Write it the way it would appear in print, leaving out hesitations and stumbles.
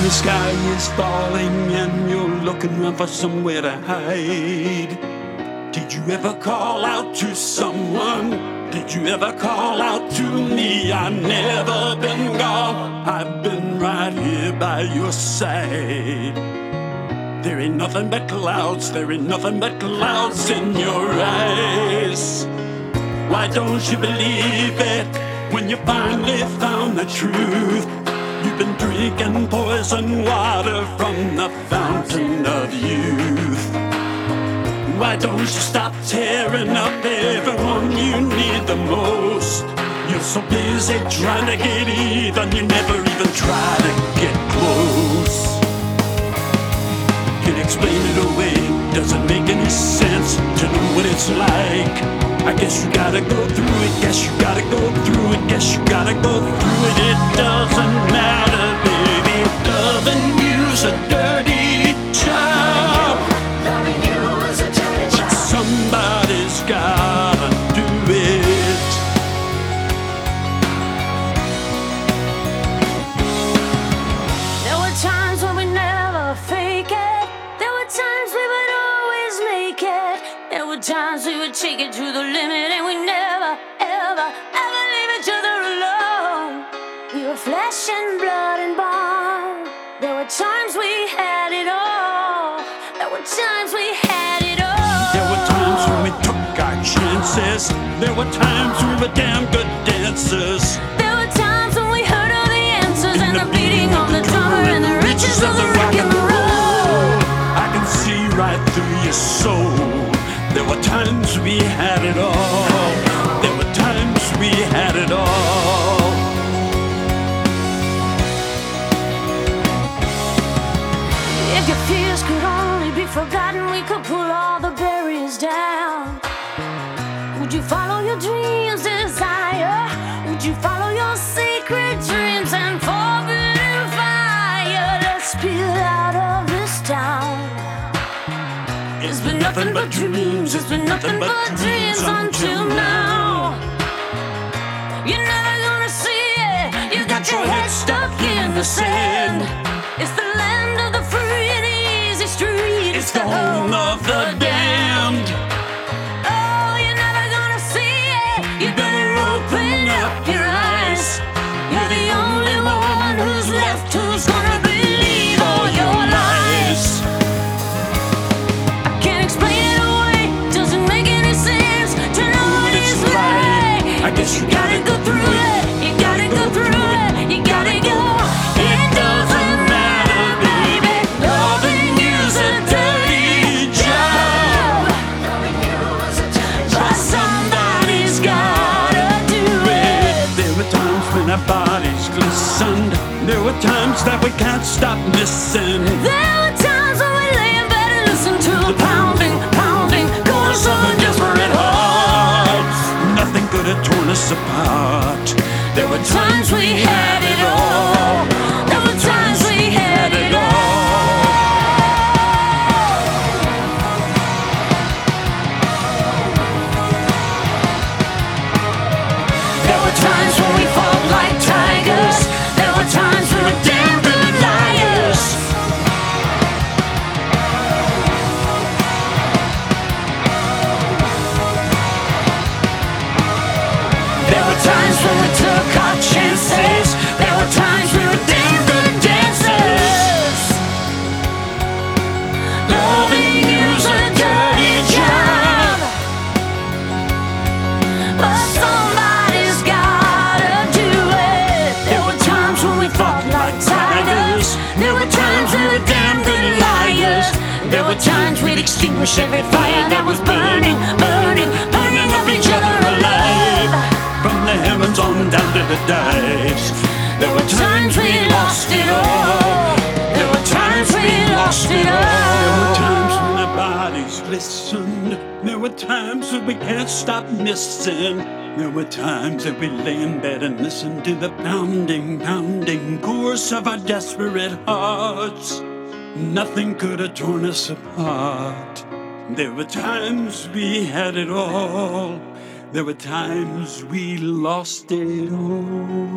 the sky is falling and you're looking around for somewhere to hide. Did you ever call out to someone? Did you ever call out to me? I've never been gone, I've been right here by your side. There ain't nothing but clouds, there ain't nothing but clouds in your eyes. Why don't you believe it when you finally found the truth? You've been drinking poison water from the fountain of youth. Why don't you stop tearing up everyone you need the most? You're so busy trying to get even, you never even try to get close. Can you explain it away? Does it make any sense to know what it's like? I guess you gotta go through it, guess you gotta go through it, guess you gotta go through it. It doesn't matter, baby. Loving you's a dirty job. Loving you is a dirty job. Somebody's gotta do it. There were times when we never fake it. There were times we would always make it. There were times we would take it to the limit, and we never, ever, ever leave each other alone. We were flesh and blood and bone. There were times we had it all. There were times we had it all. There were times when we took our chances. There were times we were damn good dancers. There were times when we heard all the answers and the beating of the drummer and the riches of the rock and the roll. I can see right through your soul. There were times we had it all. There were times we had it all. If your fears could only be forgotten, we could pull all the barriers down. Would you follow your dreams' desire? Would you follow your secret dreams and forbidden fire? Let's spill out of this town. It's been nothing but dreams, it's been nothing but dreams until now. You're never gonna see it, you got your head stuck in the sand. It's the land of the free and easy street, It's the home of the damned. Oh, you're never gonna see it, you better open up your eyes. You're the only one who's left who's gonna believe all your lies. I can't explain it away, doesn't make any sense to know what it's like. I guess you Gotta go through it, you gotta go through it, you gotta go. It doesn't matter, baby. Loving you's a dirty job. Loving you is a dirty job. But somebody's gotta do it. There were times when our bodies glistened. There were times that we can't stop missing. There were times when we lay in bed and listened to the pounding, pounding chorus of a desperate heart. Nothing could have torn us apart. There were times we had it all. There were times we had it all. There were times when we fought like tigers. There were times we were damn good liars. There were times when we took our chances. There were times we were damn good dancers. Loving you's a dirty job, but somebody's gotta do it. There were times when we fought like tigers. There were times we were damn good liars. There were times we'd extinguish every fire that was burning, burning, burning up each other alive. From the heavens on down to the dives. There were times we lost it all. There were times we lost it There were all. times when our bodies glistened. There were times that we can't stop missing. There were times that we lay in bed and listened to the pounding, pounding chorus of our desperate hearts. Nothing could have torn us apart. There were times we had it all. There were times we lost it all.